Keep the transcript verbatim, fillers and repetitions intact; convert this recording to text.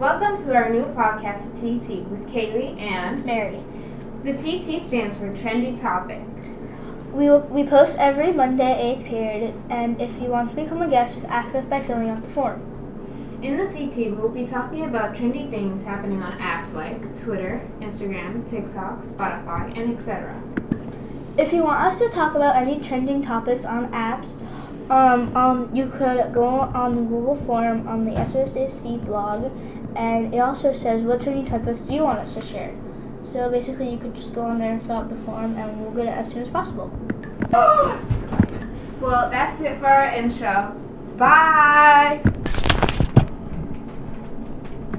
Welcome to our new podcast, T T, with Kaylee and Mary. The T T stands for Trendy Topic. We will, we post every Monday, eighth period, and if you want to become a guest, just ask us by filling out the form. In the T T, we'll be talking about trendy things happening on apps like Twitter, Instagram, TikTok, Spotify, and et cetera. If you want us to talk about any trending topics on apps, um, um, you could go on the Google form on the S S A C blog, and it also says what trending topics do you want us to share. So basically, you could just go on there and fill out the form, and we'll get it as soon as possible. Well, that's it for our intro. Bye!